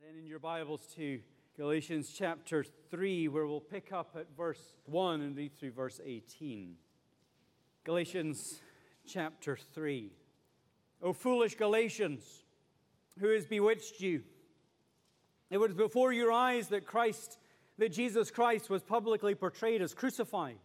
Then in your Bibles to Galatians chapter 3, where we'll pick up at verse 1 and read through verse 18. Galatians chapter 3. O foolish Galatians, who has bewitched you? It was before your eyes that Jesus Christ was publicly portrayed as crucified.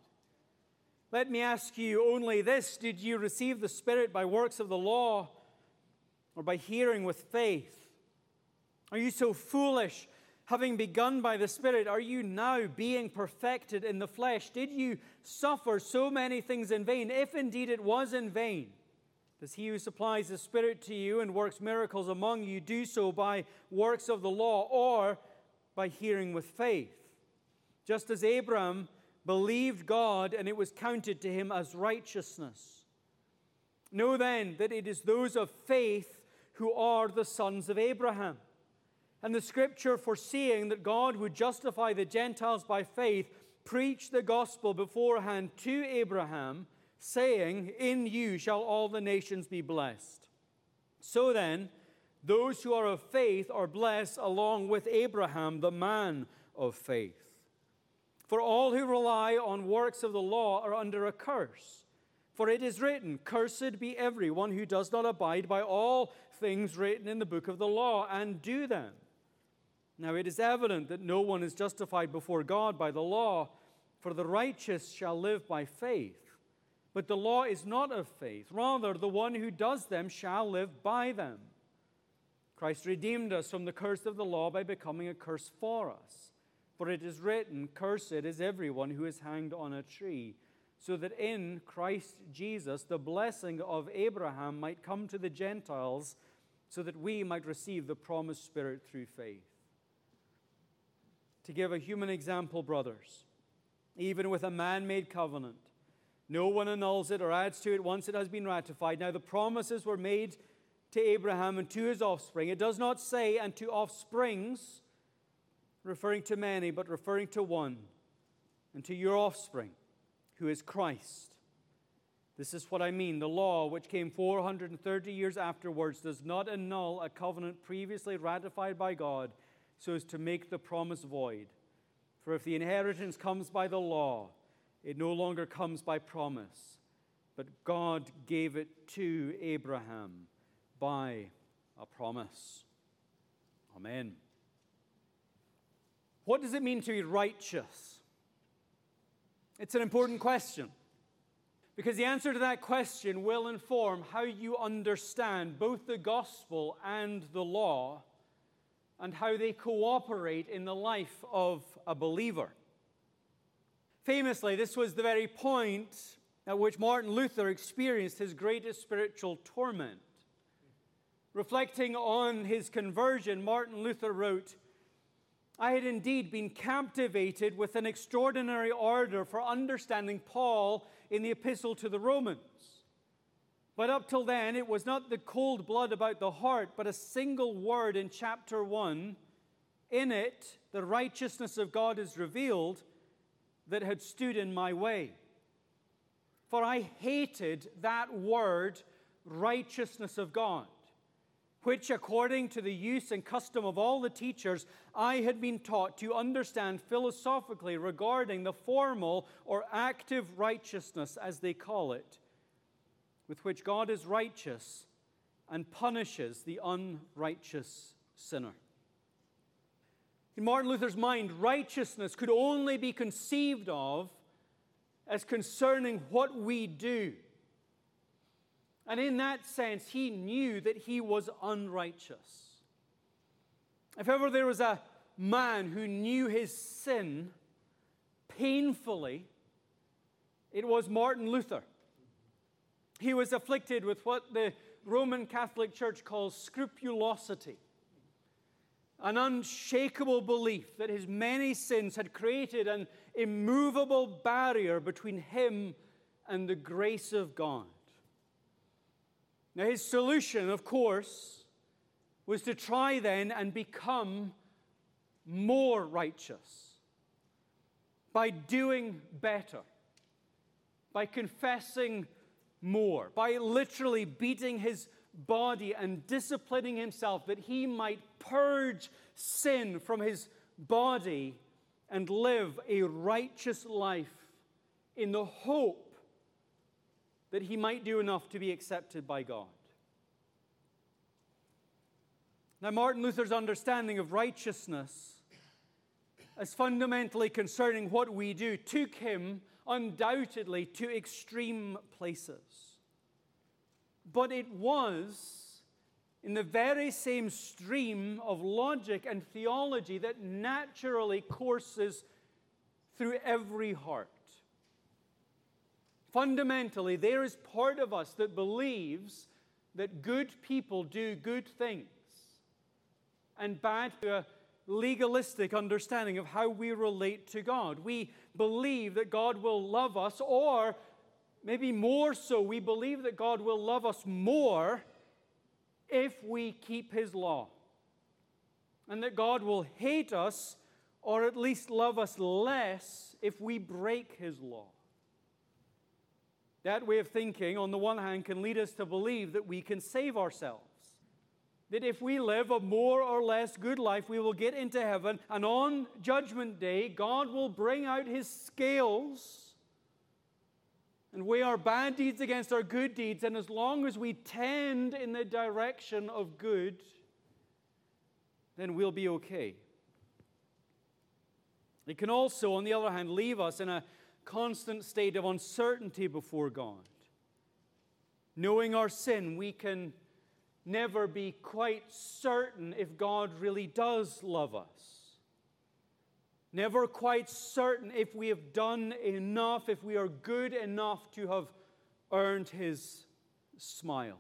Let me ask you only this: did you receive the Spirit by works of the law or by hearing with faith? Are you so foolish? Having begun by the Spirit, are you now being perfected in the flesh? Did you suffer so many things in vain? If indeed it was in vain, does he who supplies the Spirit to you and works miracles among you do so by works of the law or by hearing with faith? Just as Abraham believed God and it was counted to him as righteousness. Know then that it is those of faith who are the sons of Abraham. And the Scripture, foreseeing that God would justify the Gentiles by faith, preached the gospel beforehand to Abraham, saying, "In you shall all the nations be blessed." So then, those who are of faith are blessed along with Abraham, the man of faith. For all who rely on works of the law are under a curse. For it is written, "Cursed be everyone who does not abide by all things written in the book of the law and do them." Now it is evident that no one is justified before God by the law, for the righteous shall live by faith. But the law is not of faith. Rather, the one who does them shall live by them. Christ redeemed us from the curse of the law by becoming a curse for us. For it is written, "Cursed is everyone who is hanged on a tree," so that in Christ Jesus the blessing of Abraham might come to the Gentiles, so that we might receive the promised Spirit through faith. To give a human example, brothers, even with a man-made covenant, no one annuls it or adds to it once it has been ratified. Now the promises were made to Abraham and to his offspring. It does not say, "and to offsprings," referring to many, but referring to one, "and to your offspring, who is Christ." This is what I mean. The law, which came 430 years afterwards, does not annul a covenant previously ratified by God, so as to make the promise void. For if the inheritance comes by the law, it no longer comes by promise, but God gave it to Abraham by a promise. Amen. What does it mean to be righteous? It's an important question, because the answer to that question will inform how you understand both the gospel and the law, and how they cooperate in the life of a believer. Famously, this was the very point at which Martin Luther experienced his greatest spiritual torment. Reflecting on his conversion, Martin Luther wrote, "I had indeed been captivated with an extraordinary ardor for understanding Paul in the epistle to the Romans. But up till then, it was not the cold blood about the heart, but a single word in chapter 1. In it, the righteousness of God is revealed, that had stood in my way. For I hated that word, righteousness of God, which, according to the use and custom of all the teachers, I had been taught to understand philosophically regarding the formal or active righteousness, as they call it, with which God is righteous and punishes the unrighteous sinner." In Martin Luther's mind, righteousness could only be conceived of as concerning what we do. And in that sense, he knew that he was unrighteous. If ever there was a man who knew his sin painfully, it was Martin Luther. He was afflicted with what the Roman Catholic Church calls scrupulosity, an unshakable belief that his many sins had created an immovable barrier between him and the grace of God. Now, his solution, of course, was to try then and become more righteous by doing better, by confessing more, by literally beating his body and disciplining himself that he might purge sin from his body and live a righteous life in the hope that he might do enough to be accepted by God. Now, Martin Luther's understanding of righteousness as fundamentally concerning what we do took him undoubtedly to extreme places. But it was in the very same stream of logic and theology that naturally courses through every heart. Fundamentally, there is part of us that believes that good people do good things and bad to a legalistic understanding of how we relate to God. We believe that God will love us, or maybe more so, we believe that God will love us more if we keep His law, and that God will hate us, or at least love us less, if we break His law. That way of thinking, on the one hand, can lead us to believe that we can save ourselves. That if we live a more or less good life, we will get into heaven, and on Judgment Day, God will bring out His scales and weigh our bad deeds against our good deeds, and as long as we tend in the direction of good, then we'll be okay. It can also, on the other hand, leave us in a constant state of uncertainty before God. Knowing our sin, we can never be quite certain if God really does love us. Never quite certain if we have done enough, if we are good enough to have earned His smile.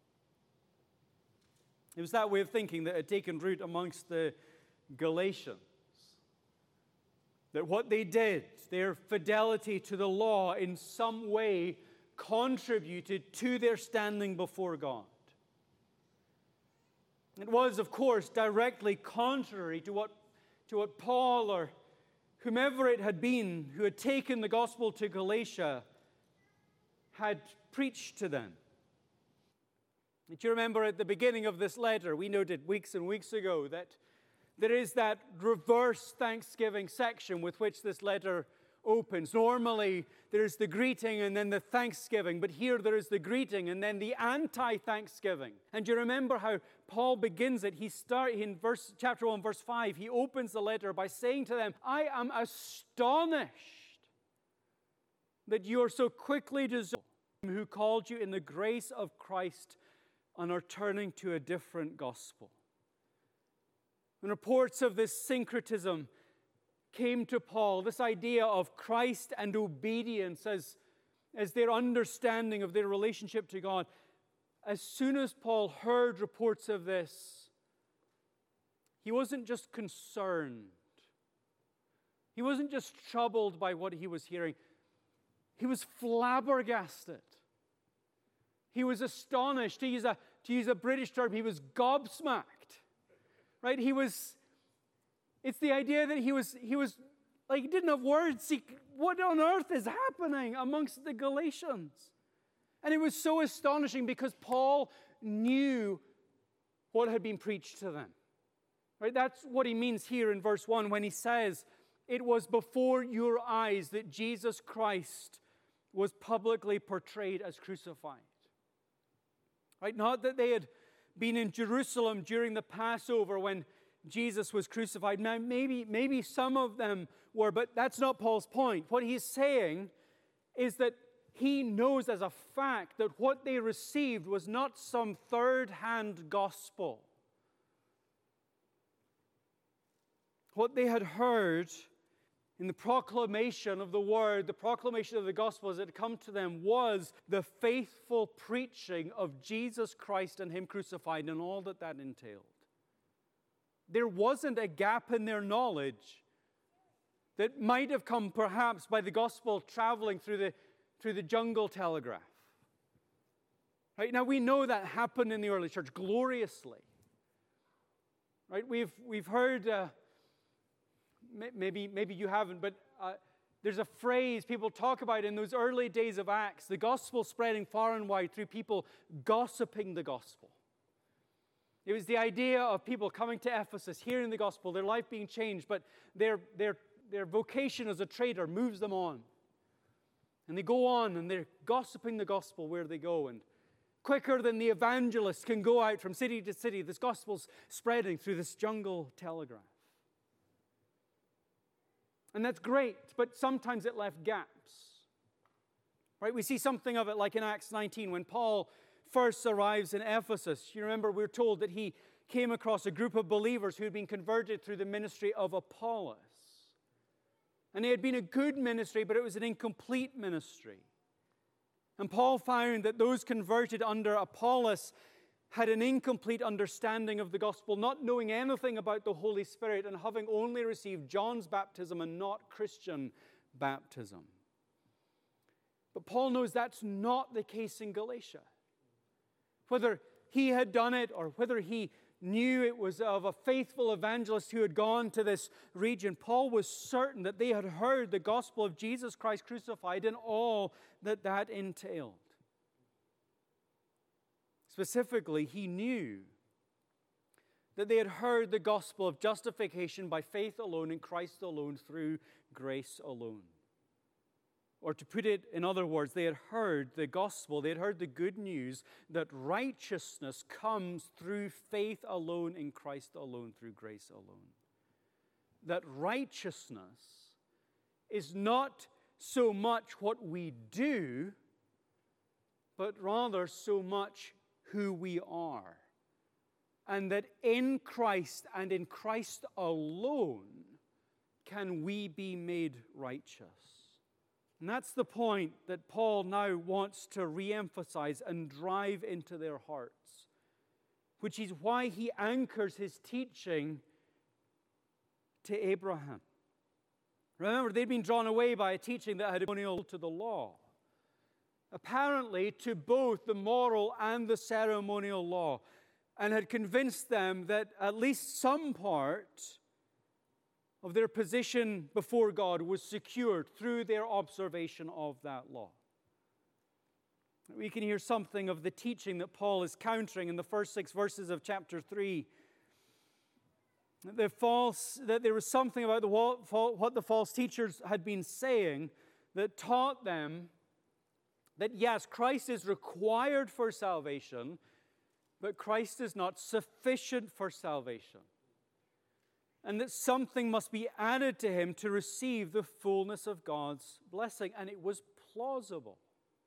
It was that way of thinking that had taken root amongst the Galatians. That what they did, their fidelity to the law, in some way contributed to their standing before God. It was, of course, directly contrary to what Paul or whomever it had been who had taken the gospel to Galatia had preached to them. Do you remember at the beginning of this letter, we noted weeks and weeks ago that there is that reverse thanksgiving section with which this letter opens. Normally, there's the greeting and then the thanksgiving, but here there is the greeting and then the anti-thanksgiving. And do you remember how Paul begins it? He starts in chapter 1, verse 5. He opens the letter by saying to them, I am astonished that you are so quickly deserting Him who called you in the grace of Christ and are turning to a different gospel. And reports of this syncretism came to Paul, this idea of Christ and obedience as their understanding of their relationship to God. As soon as Paul heard reports of this, he wasn't just concerned. He wasn't just troubled by what he was hearing. He was flabbergasted. He was astonished. To use a British term, he was gobsmacked. Right? It's the idea that he was like, he didn't have words. What on earth is happening amongst the Galatians? And it was so astonishing because Paul knew what had been preached to them. Right? That's what he means here in verse 1 when he says, it was before your eyes that Jesus Christ was publicly portrayed as crucified. Right? Not that they had been in Jerusalem during the Passover when Jesus was crucified. Now, maybe some of them were, but that's not Paul's point. What he's saying is that he knows as a fact that what they received was not some third-hand gospel. What they had heard in the proclamation of the word, the proclamation of the gospel as it had come to them, was the faithful preaching of Jesus Christ and Him crucified and all that entailed. There wasn't a gap in their knowledge that might have come perhaps by the gospel traveling through the jungle telegraph. Right? Now we know that happened in the early church gloriously. Right? We've heard, maybe you haven't, but There's a phrase people talk about in those early days of Acts, the gospel spreading far and wide through people gossiping the gospel. It was the idea of people coming to Ephesus, hearing the gospel, their life being changed, but their vocation as a trader moves them on. And they go on and they're gossiping the gospel where they go. And quicker than the evangelist can go out from city to city, this gospel's spreading through this jungle telegraph. And that's great, but sometimes it left gaps. Right? We see something of it like in Acts 19 when Paul first arrives in Ephesus. You remember we're told that he came across a group of believers who had been converted through the ministry of Apollos. And it had been a good ministry, but it was an incomplete ministry. And Paul found that those converted under Apollos had an incomplete understanding of the gospel, not knowing anything about the Holy Spirit and having only received John's baptism and not Christian baptism. But Paul knows that's not the case in Galatia. Whether he had done it or whether he knew it was of a faithful evangelist who had gone to this region, Paul was certain that they had heard the gospel of Jesus Christ crucified and all that that entailed. Specifically, he knew that they had heard the gospel of justification by faith alone in Christ alone through grace alone. Or to put it in other words, they had heard the gospel, they had heard the good news that righteousness comes through faith alone in Christ alone through grace alone. That righteousness is not so much what we do, but rather so much who we are. And that in Christ and in Christ alone can we be made righteous. And that's the point that Paul now wants to re-emphasize and drive into their hearts, which is why he anchors his teaching to Abraham. Remember, they'd been drawn away by a teaching that had a ceremonial to the law. Apparently to both the moral and the ceremonial law, and had convinced them that at least some part of their position before God was secured through their observation of that law. We can hear something of the teaching that Paul is countering in the first 6 verses of chapter 3. That there was something about what the false teachers had been saying that taught them that yes, Christ is required for salvation, but Christ is not sufficient for salvation. And that something must be added to him to receive the fullness of God's blessing. And it was plausible.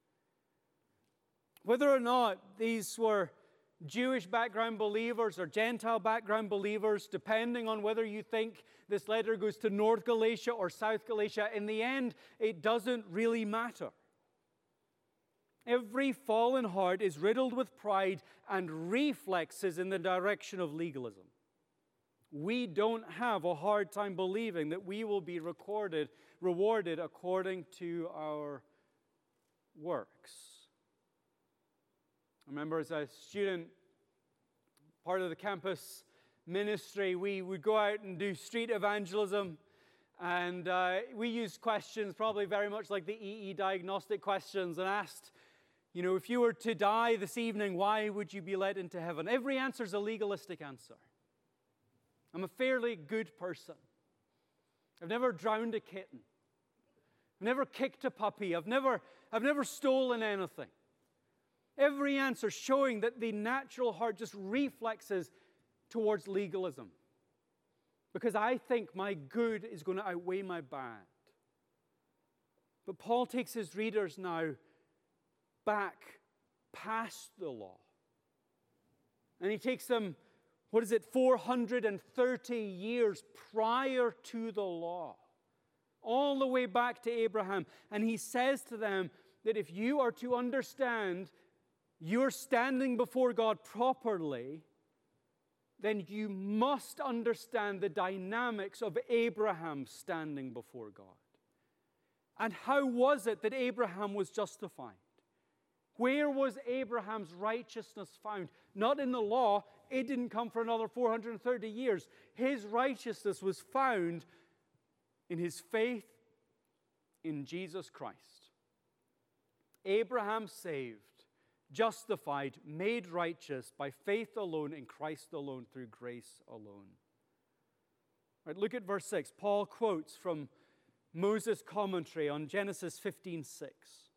Whether or not these were Jewish background believers or Gentile background believers, depending on whether you think this letter goes to North Galatia or South Galatia, in the end, it doesn't really matter. Every fallen heart is riddled with pride and reflexes in the direction of legalism. We don't have a hard time believing that we will be rewarded according to our works. I remember as a student, part of the campus ministry, we would go out and do street evangelism. And we used questions probably very much like the EE diagnostic questions and asked, if you were to die this evening, why would you be let into heaven? Every answer is a legalistic answer. I'm a fairly good person. I've never drowned a kitten. I've never kicked a puppy. I've never stolen anything. Every answer showing that the natural heart just reflexes towards legalism. Because I think my good is going to outweigh my bad. But Paul takes his readers now back past the law. And he takes them 430 years prior to the law, all the way back to Abraham. And he says to them that if you are to understand you're standing before God properly, then you must understand the dynamics of Abraham standing before God. And how was it that Abraham was justified? Where was Abraham's righteousness found? Not in the law. It didn't come for another 430 years. His righteousness was found in his faith in Jesus Christ. Abraham saved, justified, made righteous by faith alone, in Christ alone, through grace alone. Right, look at verse 6. Paul quotes from Moses' commentary on Genesis 15:6.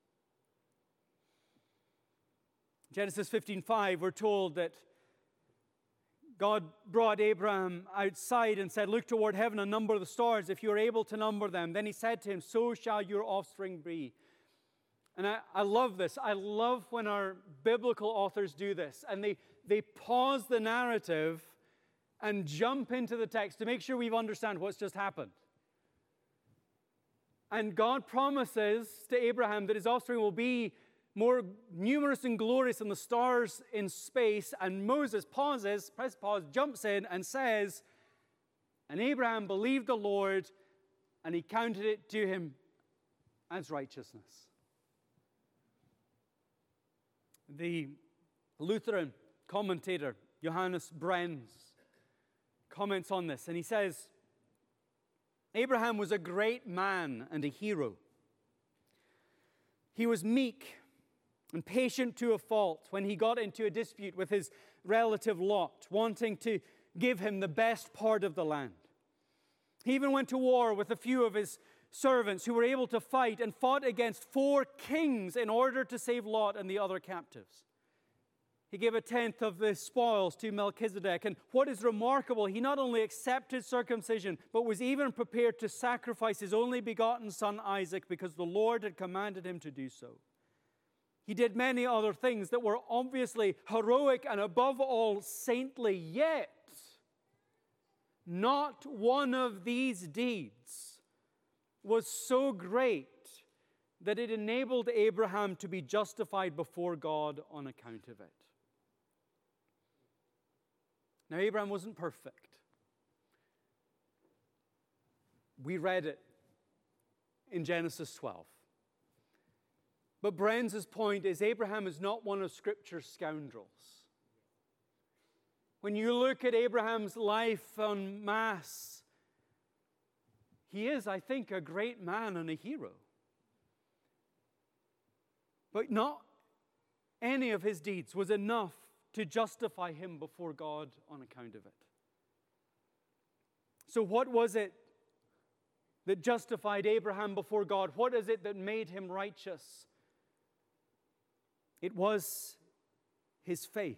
Genesis 15:5, we're told that God brought Abraham outside and said, "Look toward heaven and number the stars, if you are able to number them." Then he said to him, "So shall your offspring be." And I love this. I love when our biblical authors do this. And they pause the narrative and jump into the text to make sure we understand what's just happened. And God promises to Abraham that his offspring will be more numerous and glorious than the stars in space. And Moses pauses, press pause, jumps in and says, "And Abraham believed the Lord, and he counted it to him as righteousness." The Lutheran commentator Johannes Brenz comments on this, and he says, Abraham was a great man and a hero. He was meek and patient to a fault when he got into a dispute with his relative Lot, wanting to give him the best part of the land. He even went to war with a few of his servants who were able to fight and fought against 4 kings in order to save Lot and the other captives. He gave a tenth of the spoils to Melchizedek. And what is remarkable, he not only accepted circumcision, but was even prepared to sacrifice his only begotten son Isaac because the Lord had commanded him to do so. He did many other things that were obviously heroic and above all saintly, yet not one of these deeds was so great that it enabled Abraham to be justified before God on account of it. Now, Abraham wasn't perfect. We read it in Genesis 12. But Brenz's point is Abraham is not one of Scripture's scoundrels. When you look at Abraham's life en masse, he is, I think, a great man and a hero. But not any of his deeds was enough to justify him before God on account of it. So what was it that justified Abraham before God? What is it that made him righteous? It was his faith.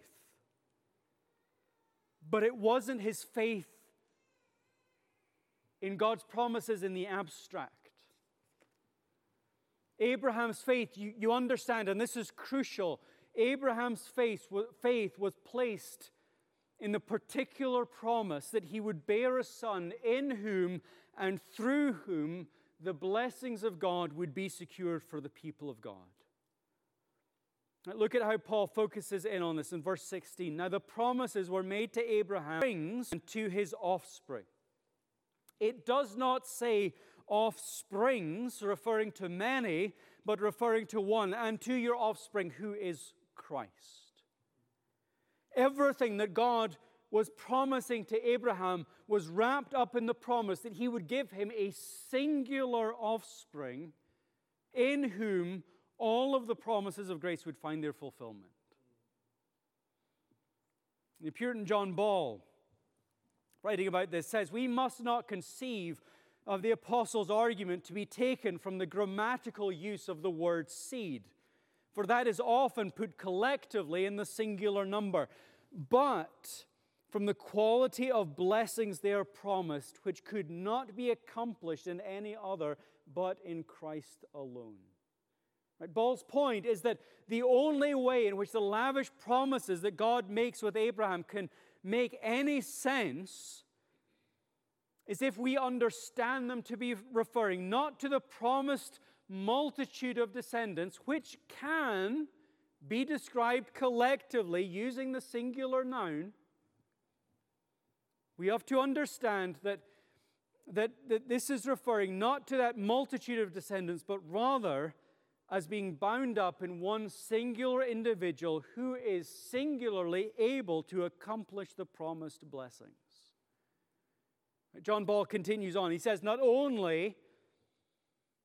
But it wasn't his faith in God's promises in the abstract. Abraham's faith, you understand, and this is crucial, Abraham's faith was placed in the particular promise that he would bear a son in whom and through whom the blessings of God would be secured for the people of God. Now, look at how Paul focuses in on this in verse 16. Now the promises were made to Abraham and to his offspring. It does not say offsprings, referring to many, but referring to one, and to your offspring, who is Christ. Everything that God was promising to Abraham was wrapped up in the promise that he would give him a singular offspring in whom all of the promises of grace would find their fulfillment. The Puritan John Ball, writing about this, says, "We must not conceive of the apostles' argument to be taken from the grammatical use of the word seed, for that is often put collectively in the singular number, but from the quality of blessings they are promised, which could not be accomplished in any other but in Christ alone." Right? Ball's point is that the only way in which the lavish promises that God makes with Abraham can make any sense is if we understand them to be referring not to the promised multitude of descendants, which can be described collectively using the singular noun. We have to understand that this is referring not to that multitude of descendants, but rather as being bound up in one singular individual who is singularly able to accomplish the promised blessings. John Ball continues on. He says, not only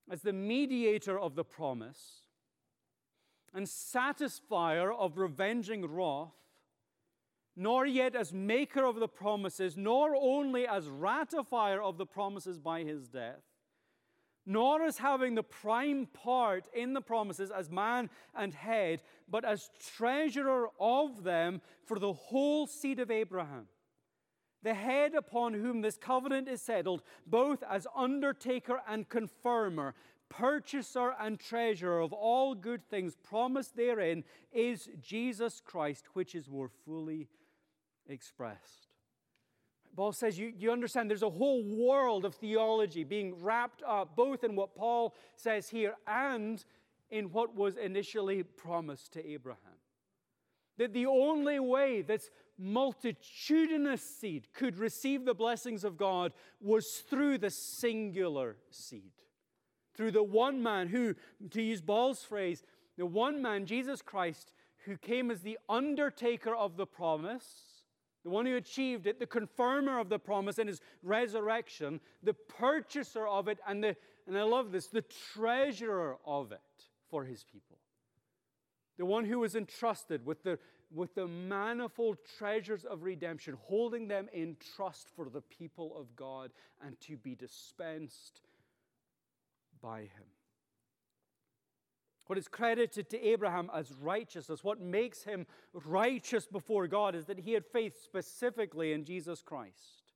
as the mediator of the promise and satisfier of revenging wrath, nor yet as maker of the promises, nor only as ratifier of the promises by his death, nor as having the prime part in the promises as man and head, but as treasurer of them for the whole seed of Abraham, the head upon whom this covenant is settled, both as undertaker and confirmer, purchaser and treasurer of all good things promised therein, is Jesus Christ, which is more fully expressed. Paul says, you understand, there's a whole world of theology being wrapped up both in what Paul says here and in what was initially promised to Abraham. That the only way this multitudinous seed could receive the blessings of God was through the singular seed. Through the one man who, to use Paul's phrase, the one man, Jesus Christ, who came as the undertaker of the promise, the one who achieved it, the confirmer of the promise in his resurrection, the purchaser of it, and I love this, the treasurer of it for his people. The one who was entrusted with the manifold treasures of redemption, holding them in trust for the people of God and to be dispensed by him. What is credited to Abraham as righteousness, what makes him righteous before God, is that he had faith specifically in Jesus Christ.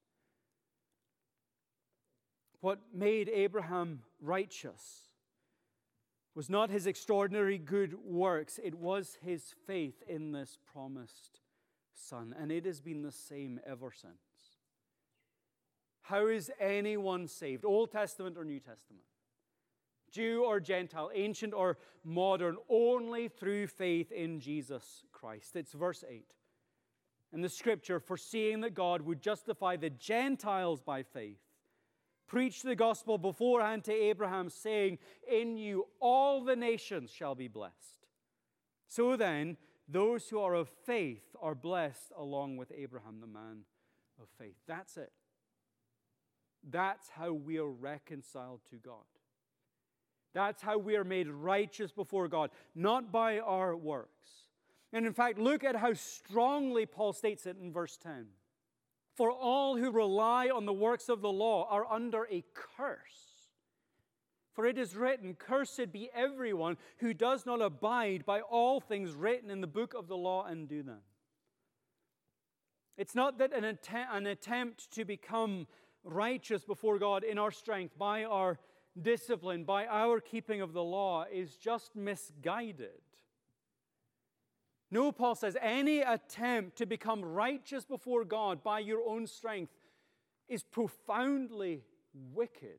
What made Abraham righteous was not his extraordinary good works, it was his faith in this promised Son, and it has been the same ever since. How is anyone saved, Old Testament or New Testament? Jew or Gentile, ancient or modern, only through faith in Jesus Christ. It's verse 8. In the scripture, foreseeing that God would justify the Gentiles by faith, preached the gospel beforehand to Abraham, saying, in you all the nations shall be blessed. So then, those who are of faith are blessed along with Abraham, the man of faith. That's it. That's how we are reconciled to God. That's how we are made righteous before God, not by our works. And in fact, look at how strongly Paul states it in verse 10. For all who rely on the works of the law are under a curse. For it is written, cursed be everyone who does not abide by all things written in the book of the law and do them. It's not that an attempt to become righteous before God in our strength by our discipline, by our keeping of the law, is just misguided. No, Paul says, any attempt to become righteous before God by your own strength is profoundly wicked.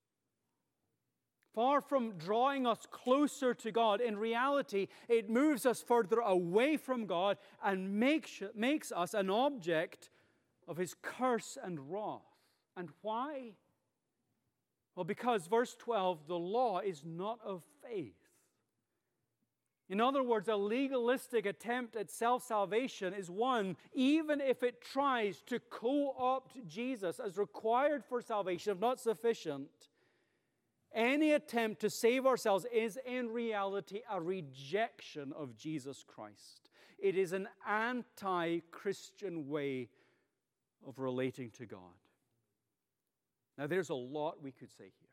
Far from drawing us closer to God, in reality, it moves us further away from God and makes us an object of his curse and wrath. And why? Well, because verse 12, the law is not of faith. In other words, a legalistic attempt at self-salvation is one, even if it tries to co-opt Jesus as required for salvation, if not sufficient. Any attempt to save ourselves is in reality a rejection of Jesus Christ. It is an anti-Christian way of relating to God. Now, there's a lot we could say here.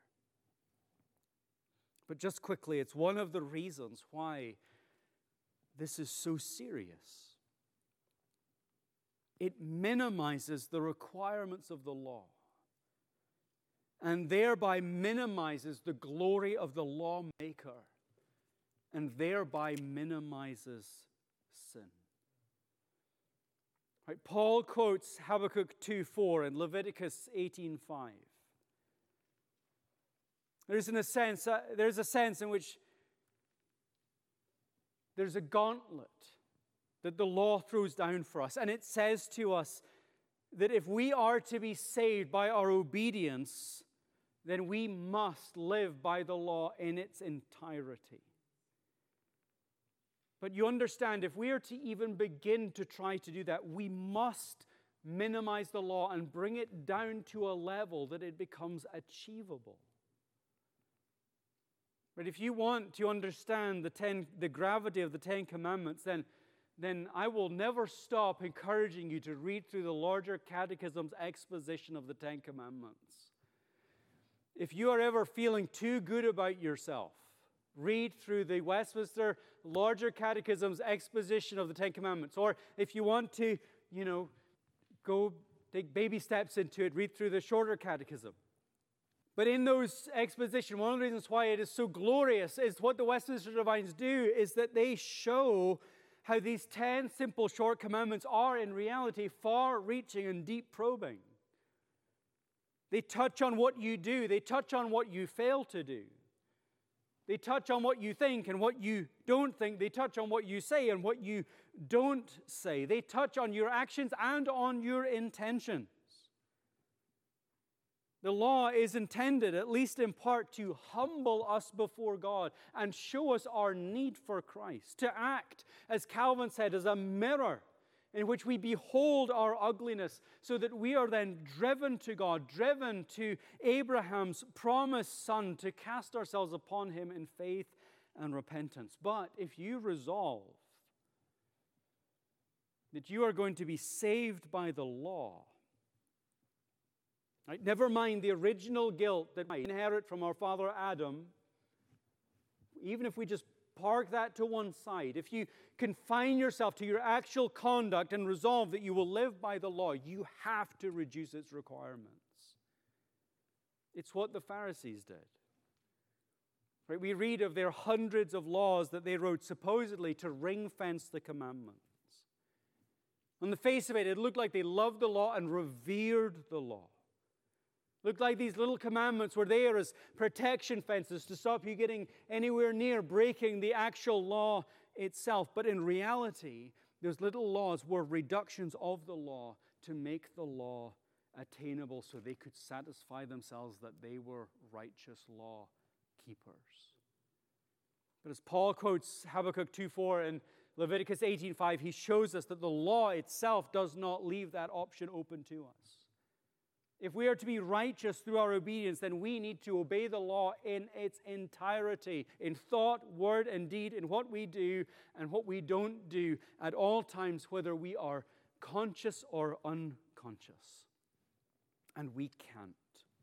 But just quickly, it's one of the reasons why this is so serious. It minimizes the requirements of the law and thereby minimizes the glory of the lawmaker and thereby minimizes sin. Right, Paul quotes Habakkuk 2:4 and Leviticus 18:5. There's a sense in which there's a gauntlet that the law throws down for us. And it says to us that if we are to be saved by our obedience, then we must live by the law in its entirety. But you understand, if we are to even begin to try to do that, we must minimize the law and bring it down to a level that it becomes achievable. But if you want to understand the gravity of the Ten Commandments, then I will never stop encouraging you to read through the larger catechism's exposition of the Ten Commandments. If you are ever feeling too good about yourself, read through the Westminster Larger Catechism's exposition of the Ten Commandments. Or if you want to, go take baby steps into it, read through the Shorter Catechism. But in those exposition, one of the reasons why it is so glorious is what the Westminster Divines do is that they show how these 10 simple short commandments are in reality far-reaching and deep probing. They touch on what you do. They touch on what you fail to do. They touch on what you think and what you don't think. They touch on what you say and what you don't say. They touch on your actions and on your intentions. The law is intended, at least in part, to humble us before God and show us our need for Christ. To act, as Calvin said, as a mirror in which we behold our ugliness so that we are then driven to God, driven to Abraham's promised son, to cast ourselves upon him in faith and repentance. But if you resolve that you are going to be saved by the law, right, never mind the original guilt that we inherit from our father Adam, even if we just park that to one side, if you confine yourself to your actual conduct and resolve that you will live by the law, you have to reduce its requirements. It's what the Pharisees did. Right? We read of their hundreds of laws that they wrote supposedly to ring-fence the commandments. On the face of it, it looked like they loved the law and revered the law. Looked like these little commandments were there as protection fences to stop you getting anywhere near breaking the actual law itself. But in reality, those little laws were reductions of the law to make the law attainable so they could satisfy themselves that they were righteous law keepers. But as Paul quotes Habakkuk 2:4 and Leviticus 18:5, he shows us that the law itself does not leave that option open to us. If we are to be righteous through our obedience, then we need to obey the law in its entirety, in thought, word, and deed, in what we do and what we don't do at all times, whether we are conscious or unconscious. And we can't.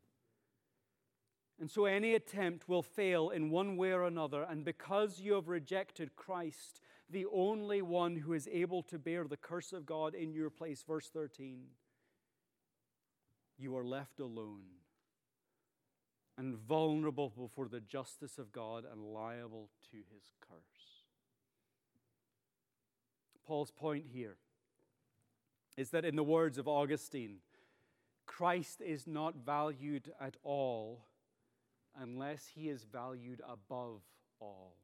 And so any attempt will fail in one way or another, and because you have rejected Christ, the only one who is able to bear the curse of God in your place, verse 13, you are left alone and vulnerable before the justice of God and liable to his curse. Paul's point here is that in the words of Augustine, Christ is not valued at all unless he is valued above all.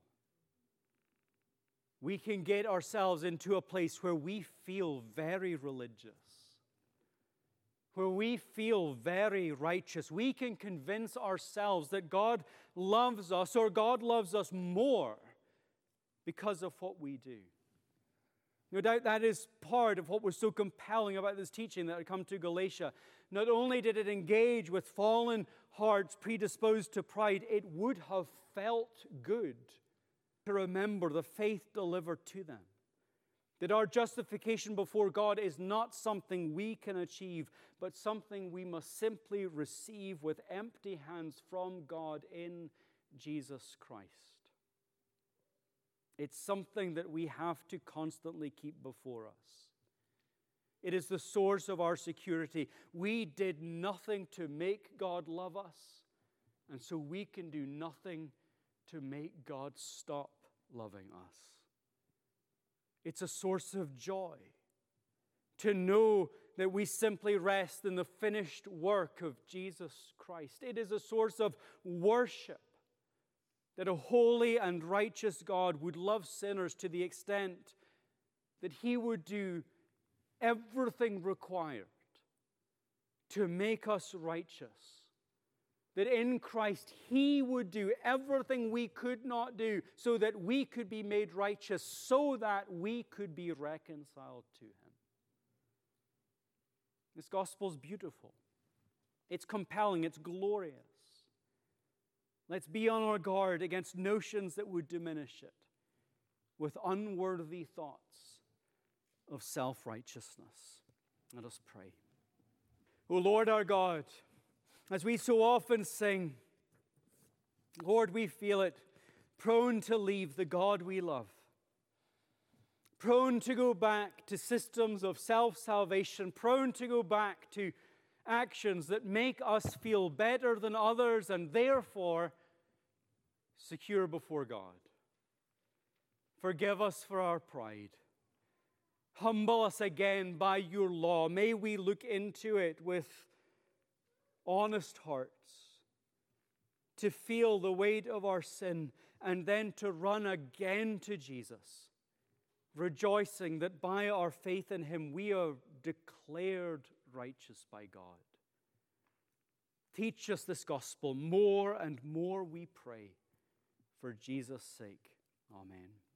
We can get ourselves into a place where we feel very religious, where we feel very righteous. We can convince ourselves that God loves us or God loves us more because of what we do. No doubt that is part of what was so compelling about this teaching that had come to Galatia. Not only did it engage with fallen hearts predisposed to pride, it would have felt good to remember the faith delivered to them. That our justification before God is not something we can achieve, but something we must simply receive with empty hands from God in Jesus Christ. It's something that we have to constantly keep before us. It is the source of our security. We did nothing to make God love us, and so we can do nothing to make God stop loving us. It's a source of joy to know that we simply rest in the finished work of Jesus Christ. It is a source of worship that a holy and righteous God would love sinners to the extent that he would do everything required to make us righteous. That in Christ he would do everything we could not do so that we could be made righteous, so that we could be reconciled to him. This gospel is beautiful. It's compelling. It's glorious. Let's be on our guard against notions that would diminish it with unworthy thoughts of self-righteousness. Let us pray. O Lord our God, as we so often sing, Lord, we feel it, prone to leave the God we love, prone to go back to systems of self-salvation, prone to go back to actions that make us feel better than others and therefore secure before God. Forgive us for our pride. Humble us again by your law. May we look into it with honest hearts, to feel the weight of our sin and then to run again to Jesus, rejoicing that by our faith in him we are declared righteous by God. Teach us this gospel more and more, we pray, for Jesus' sake. Amen.